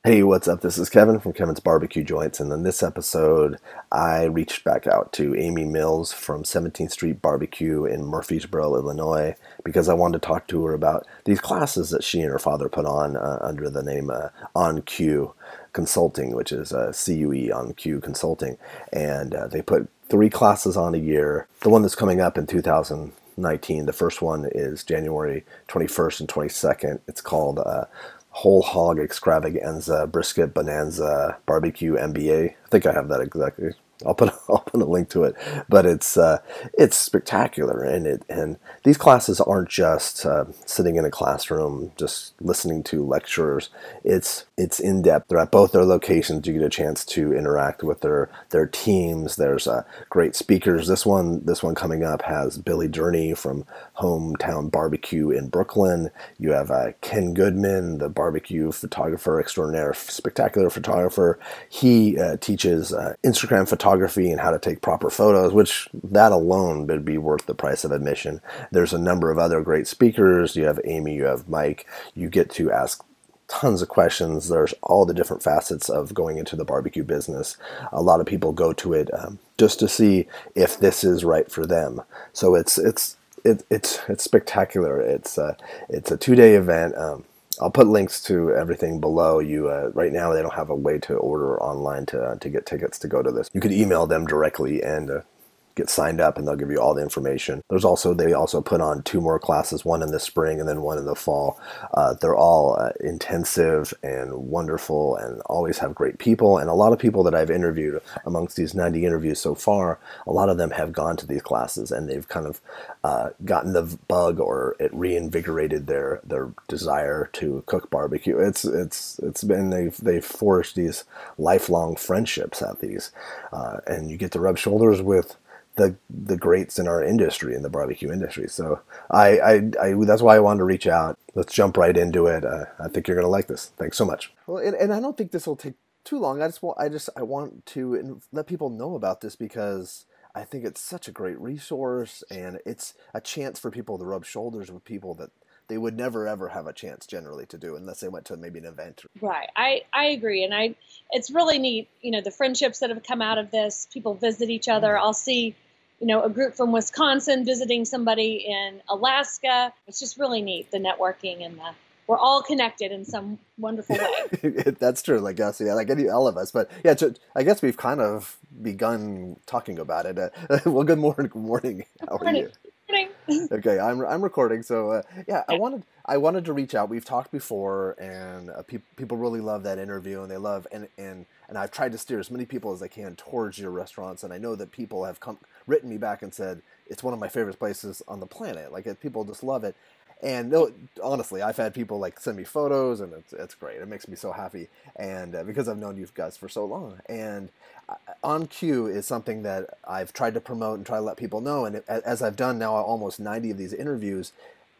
Hey, what's up? This is Kevin from Kevin's Barbecue Joints, and in this episode, I reached back out to Amy Mills from 17th Street Barbecue in Murfreesboro, Illinois, because I wanted to talk to her about these classes that she and her father put on under the name On Cue Consulting, which is CUE On Cue Consulting, and they put three classes on a year. The one that's coming up in 2019, the first one is January 21st and 22nd. It's called Whole Hog Extravaganza Brisket Bonanza Barbecue MBA. I think I have that exactly. I'll put a link to it, but it's spectacular, and these classes aren't just sitting in a classroom just listening to lecturers. It's in depth. They're at both their locations. You get a chance to interact with their teams. There's great speakers. This one coming up has Billy Journey from Hometown Barbecue in Brooklyn. You have Ken Goodman, the barbecue photographer extraordinaire, spectacular photographer. He teaches Instagram photography and how to take proper photos, which that alone would be worth the price of admission. There's a number of other great speakers. You have Amy, you have Mike. You get to ask tons of questions. There's all the different facets of going into the barbecue business. A lot of people go to it just to see if this is right for them. So it's spectacular. It's a 2-day event. I'll put links to everything below. Right now they don't have a way to order online to get tickets to go to this. You could email them directly and get signed up, and they'll give you all the information. They also put on 2 more classes, one in the spring and then one in the fall. They're all intensive and wonderful and always have great people. And a lot of people that I've interviewed amongst these 90 interviews so far, a lot of them have gone to these classes and they've kind of gotten the bug, or it reinvigorated their desire to cook barbecue. It's been they've forged these lifelong friendships at these, and you get to rub shoulders with the greats in our industry, in the barbecue industry. So I that's why I wanted to reach out. Let's jump right into it. I think you're going to like this. Thanks so much. Well, and I don't think this will take too long. I want to let people know about this because I think it's such a great resource, and it's a chance for people to rub shoulders with people that they would never ever have a chance generally to do unless they went to maybe an event. Right. I agree. And it's really neat, the friendships that have come out of this. People visit each other. I'll see, a group from Wisconsin visiting somebody in Alaska. It's just really neat, the networking, and we're all connected in some wonderful way. That's true. Like us, yeah, like all of us. But yeah, I guess we've kind of begun talking about it. Well, good morning. Good morning. How are you? Okay, I'm recording. So yeah, I wanted to reach out. We've talked before, and people really love that interview, and they love and I've tried to steer as many people as I can towards your restaurants, and I know that people have written me back and said it's one of my favorite places on the planet. Like people just love it. And no, honestly, I've had people like send me photos, and it's great. It makes me so happy, and because I've known you guys for so long. And On Cue is something that I've tried to promote and try to let people know. And as I've done now almost 90 of these interviews,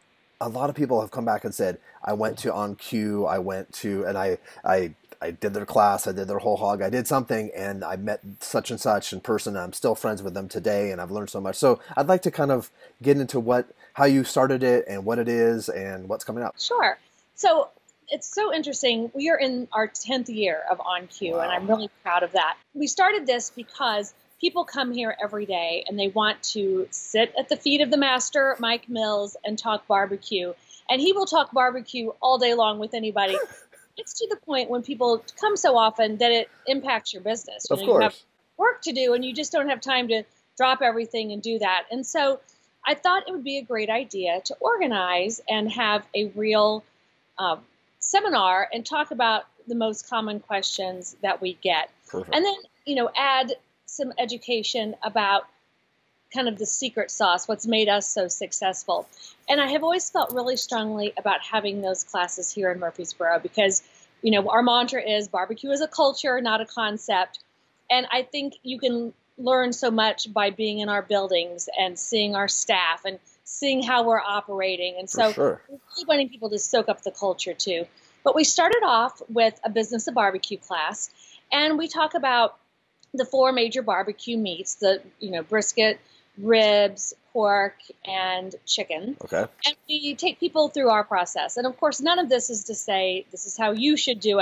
a lot of people have come back and said, I went to On Cue, and I did their class, I did their whole hog, I did something, and I met such and such in person, and I'm still friends with them today, and I've learned so much. So I'd like to kind of get into how you started it and what it is and what's coming up. Sure. So it's so interesting. We are in our 10th year of On Cue, wow. And I'm really proud of that. We started this because people come here every day and they want to sit at the feet of the master, Mike Mills, and talk barbecue. And he will talk barbecue all day long with anybody. It's to the point when people come so often that it impacts your business. Of course. You have work to do, and you just don't have time to drop everything and do that. And so I thought it would be a great idea to organize and have a real seminar and talk about the most common questions that we get. Perfect. And then, add some education about kind of the secret sauce, what's made us so successful. And I have always felt really strongly about having those classes here in Murfreesboro because, our mantra is barbecue is a culture, not a concept. And I think you can learn so much by being in our buildings and seeing our staff and seeing how we're operating. And so sure. We're really wanting people to soak up the culture too. But we started off with a business of barbecue class, and we talk about the 4 major barbecue meats, the brisket, ribs, pork, and chicken. Okay. And we take people through our process. And of course, none of this is to say this is how you should do it.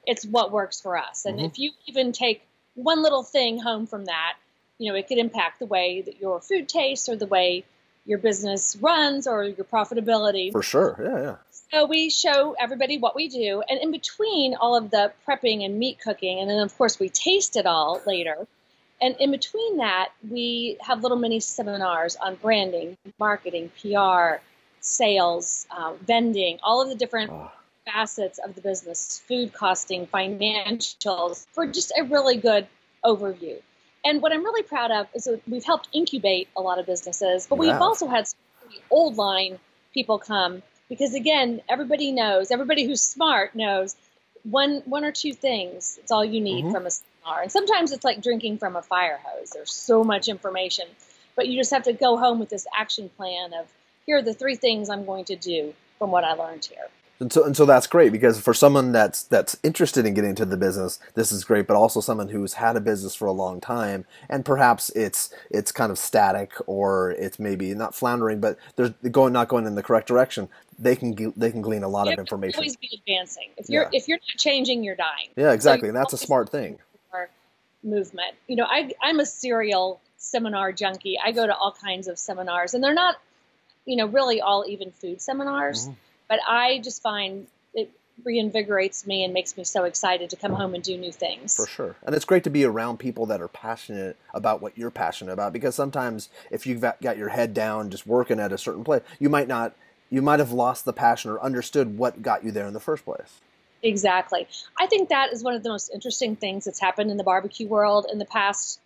It's what works for us. And Mm-hmm. if you even take one little thing home from that, it could impact the way that your food tastes or the way your business runs or your profitability. For sure. Yeah, yeah. So we show everybody what we do. And in between all of the prepping and meat cooking, and then of course we taste it all later. And in between that, we have little mini seminars on branding, marketing, PR, sales, vending, all of the different facets of the business, food costing, financials, for just a really good overview. And what I'm really proud of is that we've helped incubate a lot of businesses, but we've also had some old line people come because, again, everybody who's smart knows one or two things. It's all you need from a seminar. And sometimes it's like drinking from a fire hose. There's so much information, but you just have to go home with this action plan of, here are the 3 things I'm going to do from what I learned here. And so that's great, because for someone that's interested in getting into the business, this is great. But also someone who's had a business for a long time, and perhaps it's kind of static, or it's maybe not floundering, but they're not going in the correct direction. They can glean a lot of information. Always be advancing. If you're not changing, you're dying. Yeah, exactly, and that's a smart thing. Movement. I'm a serial seminar junkie. I go to all kinds of seminars, and they're not, really all even food seminars. But I just find it reinvigorates me and makes me so excited to come home and do new things. For sure. And it's great to be around people that are passionate about what you're passionate about, because sometimes if you've got your head down just working at a certain place, you might have lost the passion or understood what got you there in the first place. Exactly. I think that is one of the most interesting things that's happened in the barbecue world in the past,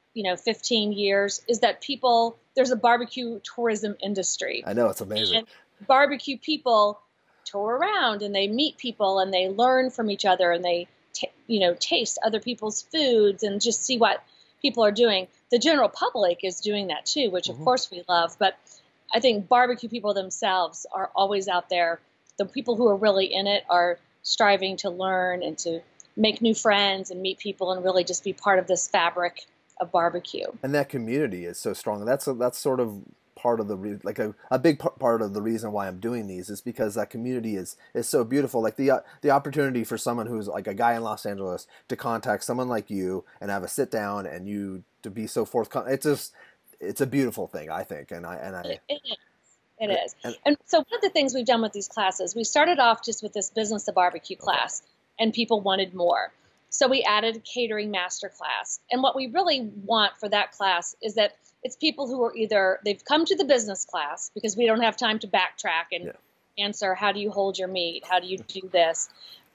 15 years, is that there's a barbecue tourism industry. I know, it's amazing. And barbecue people tour around and they meet people and they learn from each other and they, taste other people's foods and just see what people are doing. The general public is doing that too, which of course we love. But I think barbecue people themselves are always out there. The people who are really in it are striving to learn and to make new friends and meet people and really just be part of this fabric of barbecue. And that community is so strong. That's sort of part of a big part of the reason why I'm doing these is because that community is so beautiful. Like the opportunity for someone who's like a guy in Los Angeles to contact someone like you and have a sit down and you to be so forthcoming. It's a beautiful thing, I think. It is. And so one of the things we've done with these classes, we started off just with this Business of Barbecue class, and people wanted more. So we added a catering master class. And what we really want for that class is that it's people who are either they've come to the business class because we don't have time to backtrack and answer, how do you hold your meat? How do you do this?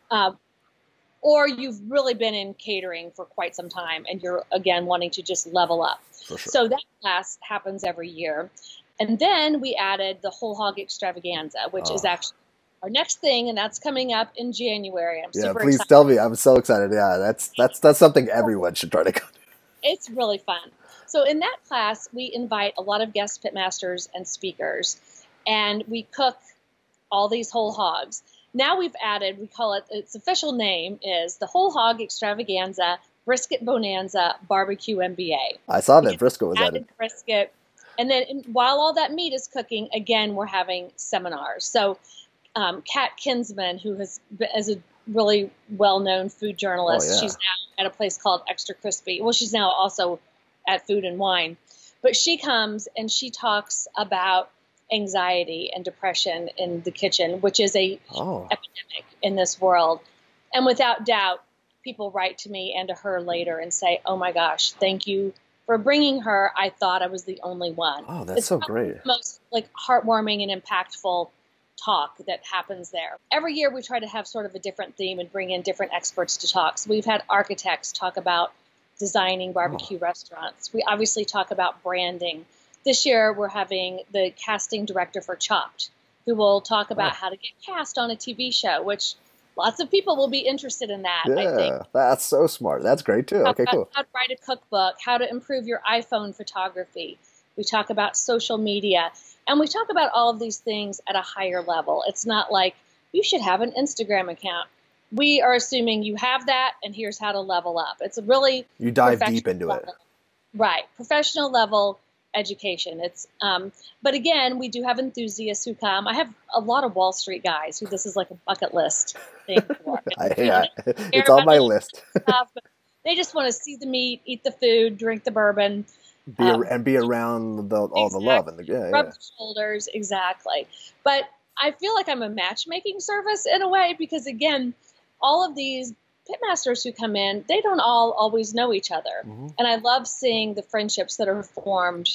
Or you've really been in catering for quite some time and you're, again, wanting to just level up. For sure. So that class happens every year. And then we added the Whole Hog Extravaganza, which is actually our next thing, and that's coming up in January. I'm super please excited. Tell me. I'm so excited. Yeah, that's something everyone should try to go to. It's really fun. So in that class, we invite a lot of guest pitmasters and speakers, and we cook all these whole hogs. Now we've added, we call it, its official name is the Whole Hog Extravaganza Brisket Bonanza Barbecue MBA. I saw that brisket was added. Brisket. And then while all that meat is cooking, again, we're having seminars. So Kat Kinsman, who is a really well-known food journalist, she's now at a place called Extra Crispy. Well, she's now also at Food and Wine. But she comes and she talks about anxiety and depression in the kitchen, which is a epidemic in this world. And without doubt, people write to me and to her later and say, oh my gosh, thank you for bringing her. I thought I was the only one. Oh, that's so great. The most heartwarming and impactful talk that happens there. Every year we try to have sort of a different theme and bring in different experts to talk. So we've had architects talk about designing barbecue restaurants. We obviously talk about branding. This year we're having the casting director for Chopped, who will talk about how to get cast on a TV show, which lots of people will be interested in that, I think. That's so smart. That's great, too. Okay, cool. How to write a cookbook, how to improve your iPhone photography. We talk about social media. And we talk about all of these things at a higher level. It's not like you should have an Instagram account. We are assuming you have that, and here's how to level up. It's a really you dive deep into level. it. Right. Professional level education. It's but again, we do have enthusiasts who come. I have a lot of Wall Street guys who this is like a bucket list thing for. It's on my list. Stuff, but they just want to see the meat, eat the food, drink the bourbon, be around all the love and rub the shoulders, exactly. But I feel like I'm a matchmaking service in a way because again, all of these pitmasters who come in, they don't all always know each other. Mm-hmm. And I love seeing the friendships that are formed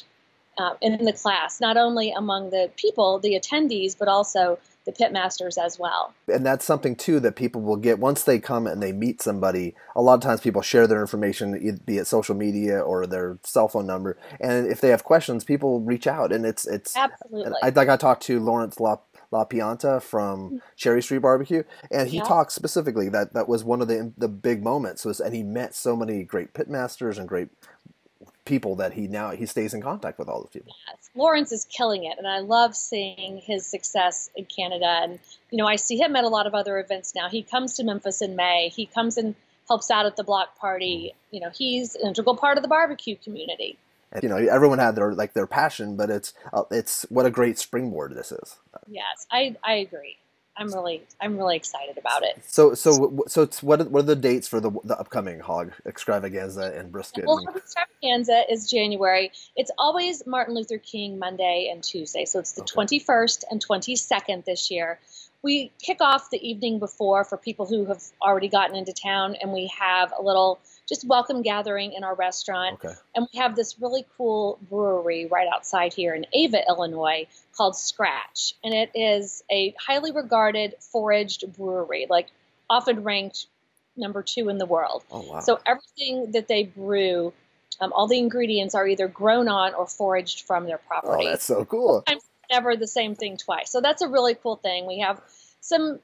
in the class, not only among the people, the attendees, but also the pitmasters as well. And that's something too that people will get once they come and they meet somebody. A lot of times people share their information, be it social media or their cell phone number. And if they have questions, people reach out, and it's absolutely. I talked to Lawrence La Pianta from Cherry Street Barbecue, and he talked specifically that was one of the big moments and he met so many great pitmasters and great people that he stays in contact with all those people. Yes. Lawrence is killing it, and I love seeing his success in Canada. And I see him at a lot of other events now. He comes to Memphis in May. He comes and helps out at the block party. He's an integral part of the barbecue community. And, everyone had their passion, but it's what a great springboard this is. Yes, I agree. I'm really excited about it. So it's, what are the dates for the upcoming Hog Extravaganza and Brisket? Well, Hog Extravaganza is January. It's always Martin Luther King Monday and Tuesday, so it's the 21st and 22nd this year. We kick off the evening before for people who have already gotten into town, and we have a little just welcome gathering in our restaurant. Okay. And we have this really cool brewery right outside here in Ava, Illinois, called Scratch. And it is a highly regarded foraged brewery, like often ranked number 2 in the world. Oh, wow. So everything that they brew, all the ingredients are either grown on or foraged from their property. Oh, that's so cool. Sometimes never the same thing twice. So that's a really cool thing. We have some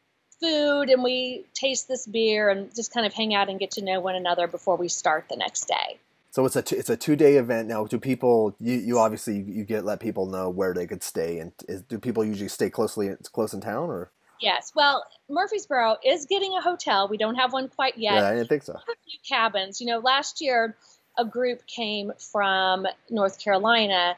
food and we taste this beer and just kind of hang out and get to know one another before we start the next day. So it's a 2-day event. Now, do people, you obviously let people know where they could stay, and do people usually stay close in town, or? Yes. Well, Murfreesboro is getting a hotel. We don't have one quite yet. Yeah, I didn't think so. We have a few cabins. Last year a group came from North Carolina.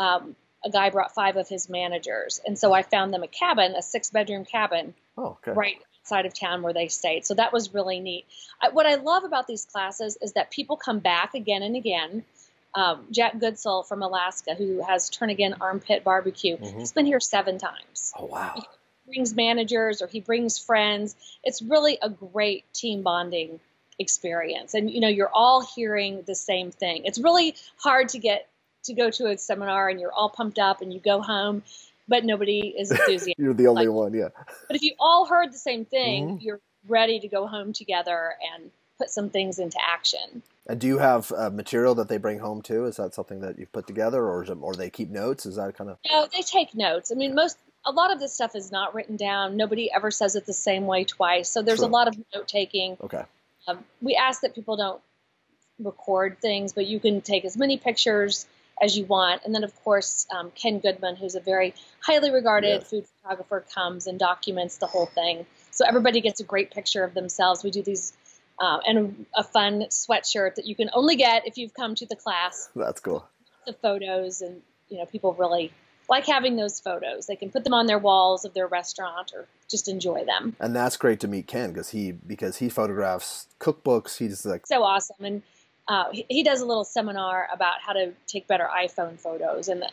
A guy brought 5 of his managers. And so I found them a cabin, a 6-bedroom cabin, right outside of town where they stayed. So that was really neat. What I love about these classes is that people come back again and again. Jack Goodsell from Alaska, who has Turn Again Armpit Barbecue, he's been here 7 times. Oh, wow. He brings managers or he brings friends. It's really a great team bonding experience. And, you're all hearing the same thing. It's really hard to go to a seminar and you're all pumped up and you go home, but nobody is enthusiastic. You're the only one, yeah. But if you all heard the same thing, you're ready to go home together and put some things into action. And do you have material that they bring home too? Is that something that you've put together, or they keep notes? Is that kind of? No, they take notes. I mean, a lot of this stuff is not written down. Nobody ever says it the same way twice. So there's a lot of note taking. Okay. We ask that people don't record things, but you can take as many pictures as you want. And then, of course, Ken Goodman, who's a very highly regarded food photographer, comes and documents the whole thing. So everybody gets a great picture of themselves. We do these and a fun sweatshirt that you can only get if you've come to the class. That's cool. The photos, and people really like having those photos. They can put them on their walls of their restaurant or just enjoy them. And that's great to meet Ken because he photographs cookbooks. He's like so awesome. And he does a little seminar about how to take better iPhone photos, and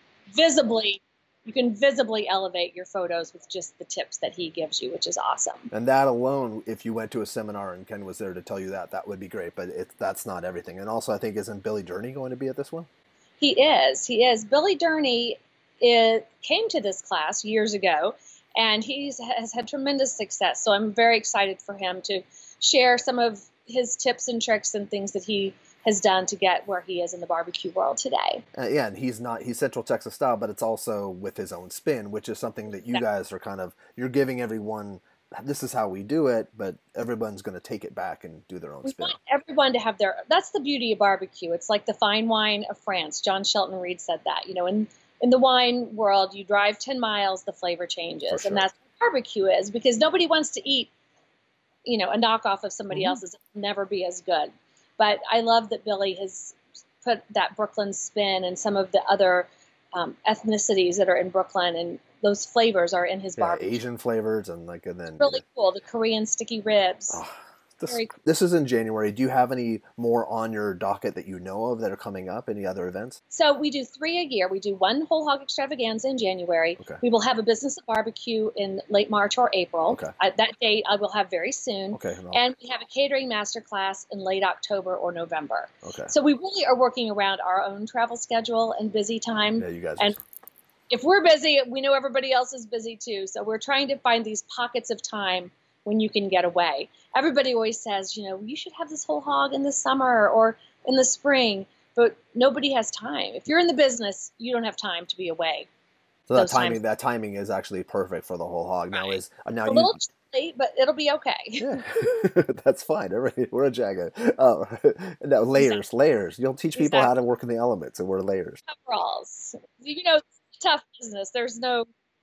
you can visibly elevate your photos with just the tips that he gives you, which is awesome. And that alone, if you went to a seminar and Ken was there to tell you that would be great. But that's not everything. And also, I think, isn't Billy Durney going to be at this one? He is. Billy Durney came to this class years ago, and has had tremendous success. So I'm very excited for him to share some of his tips and tricks and things that he has done to get where he is in the barbecue world today. And he's Central Texas style, but it's also with his own spin, which is something that you guys are you're giving everyone, this is how we do it, but everyone's going to take it back and do their own spin. We want everyone to have that's the beauty of barbecue. It's like the fine wine of France. John Shelton Reed said that, in the wine world, you drive 10 miles, the flavor changes. Sure. And that's what barbecue is, because nobody wants to eat a knockoff of somebody else's. It'll never be as good. But I love that Billy has put that Brooklyn spin and some of the other ethnicities that are in Brooklyn, and those flavors are in his barbecue. Asian flavors and then Really cool. The Korean sticky ribs. Oh, Very cool. this is in January. Do you have any more on your docket that you know of that are coming up? Any other events? So we do 3 a year. We do one whole hog extravaganza in January. Okay. We will have a business barbecue in late March or April. Okay. That date I will have very soon. Okay. And we have a catering masterclass in late October or November. Okay. So we really are working around our own travel schedule and busy time. Yeah, you guys. And if we're busy, we know everybody else is busy too. So we're trying to find these pockets of time when you can get away. Everybody always says, you should have this whole hog in the summer or in the spring, but nobody has time. If you're in the business, you don't have time to be away. So that timing is actually perfect for the whole hog. Now Right. now a little chilly, but it'll be okay. Yeah, that's fine. We're a jacket. Oh, no, layers. You'll teach people how to work in the elements and wear layers. Coveralls. It's a tough business. There's no.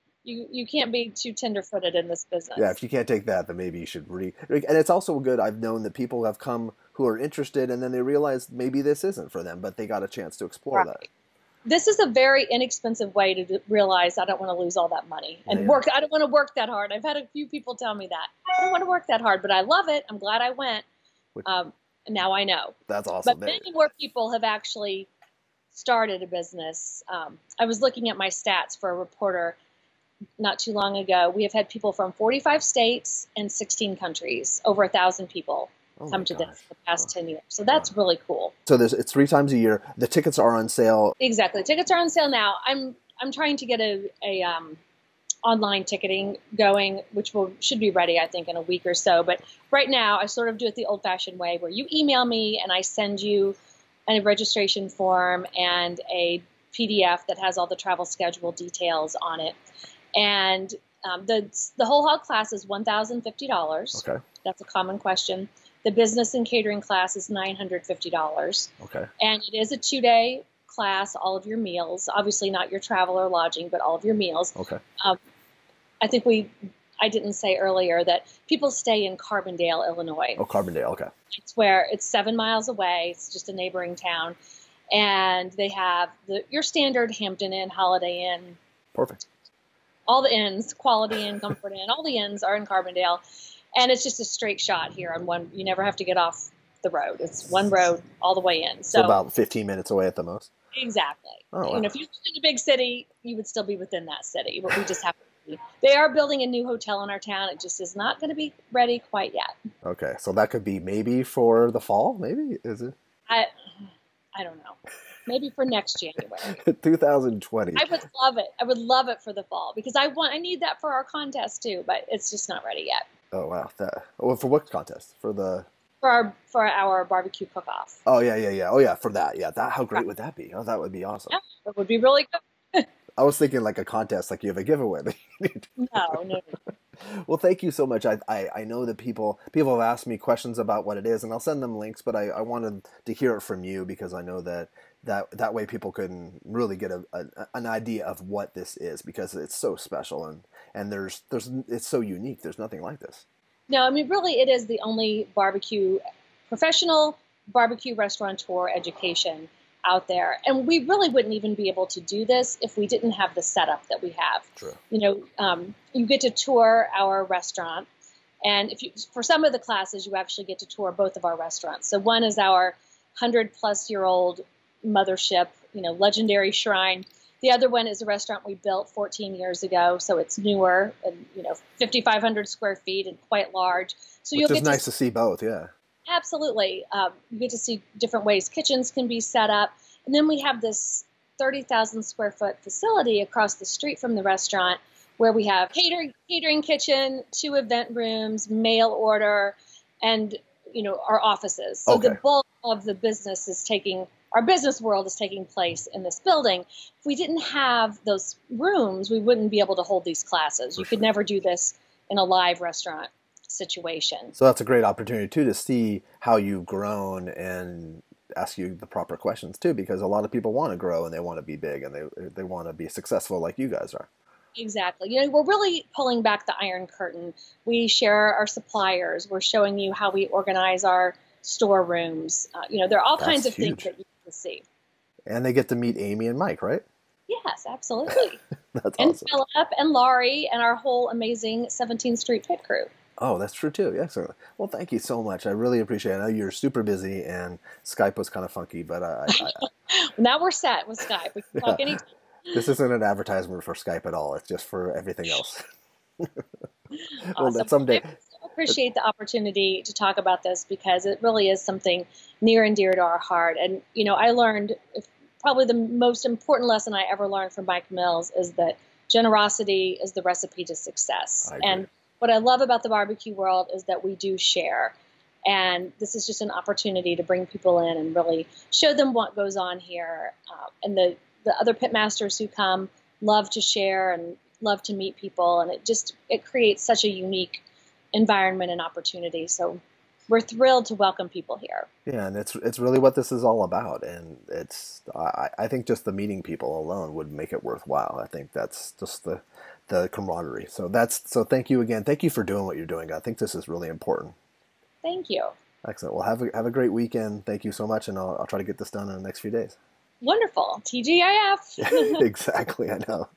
You can't be too tender-footed in this business. Yeah, if you can't take that, then maybe you should and it's also good. I've known that people have come who are interested, and then they realize maybe this isn't for them, but they got a chance to explore that. This is a very inexpensive way to realize I don't want to lose all that money and work. I don't want to work that hard. I've had a few people tell me that. I don't want to work that hard, but I love it. I'm glad I went. And now I know. That's awesome. But many more people have actually started a business. I was looking at my stats for a reporter not too long ago. We have had people from 45 states and 16 countries, over 1,000 people come to this the past 10 years. So that's really cool. So it's 3 times a year. The tickets are on sale. Exactly. Tickets are on sale now. I'm trying to get a online ticketing going, which should be ready, I think, in a week or so. But right now, I sort of do it the old-fashioned way, where you email me and I send you a registration form and a PDF that has all the travel schedule details on it. And the whole hog class is $1,050. Okay. That's a common question. The business and catering class is $950. Okay. And it is a 2-day class, all of your meals, obviously not your travel or lodging, but all of your meals. Okay. I think I didn't say earlier that people stay in Carbondale, Illinois. Oh, Carbondale. Okay. It's 7 miles away. It's just a neighboring town. And they have your standard Hampton Inn, Holiday Inn. Perfect. All the inns, Quality Inn, Comfort Inn, all the inns are in Carbondale. And it's just a straight shot here on one. You never have to get off the road. It's one road all the way in. So about 15 minutes away at the most. Exactly. Oh, wow. If you lived in a big city, you would still be within that city. But we just have to. They are building a new hotel in our town. It just is not going to be ready quite yet. Okay, so that could be maybe for the fall. Maybe is it? I don't know. Maybe for next January. 2020. I would love it. I would love it for the fall because I need that for our contest too, but it's just not ready yet. Oh wow! For what contest? For our barbecue cook-off. Oh yeah. Oh yeah, for that. Yeah, how great would that be? Oh, that would be awesome. Yeah, it would be really good. I was thinking like a contest, like you have a giveaway. No. Well, thank you so much. I know that people have asked me questions about what it is, and I'll send them links, but I wanted to hear it from you because I know that way people can really get an idea of what this is because it's so special and it's so unique. There's nothing like this. No, I mean, really, it is the only professional barbecue restaurateur education out there. And we really wouldn't even be able to do this if we didn't have the setup that we have. True. You get to tour our restaurant. And for some of the classes, you actually get to tour both of our restaurants. So one is our 100-plus-year-old mothership, legendary shrine. The other one is a restaurant we built 14 years ago, so it's newer and 5,500 square feet and quite large. So Which is nice to see both, yeah. Absolutely, you get to see different ways kitchens can be set up, and then we have this 30,000 square foot facility across the street from the restaurant where we have catering kitchen, 2 event rooms, mail order, and our offices. So The bulk of the business our business world is taking place in this building. If we didn't have those rooms, we wouldn't be able to hold these classes. You could never do this in a live restaurant situation. So that's a great opportunity too to see how you've grown and ask you the proper questions too, because a lot of people want to grow and they want to be big and they want to be successful like you guys are. Exactly. We're really pulling back the Iron Curtain. We share our suppliers. We're showing you how we organize our storerooms. There are all kinds of things that you can see. And they get to meet Amy and Mike, right? Yes, absolutely. That's And awesome. Philip and Laurie and our whole amazing 17th Street pit crew. Oh, that's true too. Excellent. Well, thank you so much. I really appreciate it. I know you're super busy and Skype was kind of funky, but Now we're set with Skype. We can talk yeah, anytime. this isn't an advertisement for Skype at all. It's just for everything else. Well, that Awesome. I someday. so appreciate the opportunity to talk about this because it really is something near and dear to our heart. And, I learned probably the most important lesson I ever learned from Mike Mills is that generosity is the recipe to success. I agree. And what I love about the barbecue world is that we do share. And this is just an opportunity to bring people in and really show them what goes on here. And the other pit masters who come love to share and love to meet people. And it creates such a unique environment and opportunity. So we're thrilled to welcome people here. Yeah, and it's really what this is all about, and I think just the meeting people alone would make it worthwhile. I think that's just the camaraderie. So thank you again. Thank you for doing what you're doing. I think this is really important. Thank you. Excellent. Well, have a great weekend. Thank you so much, and I'll try to get this done in the next few days. Wonderful. TGIF. Exactly. I know.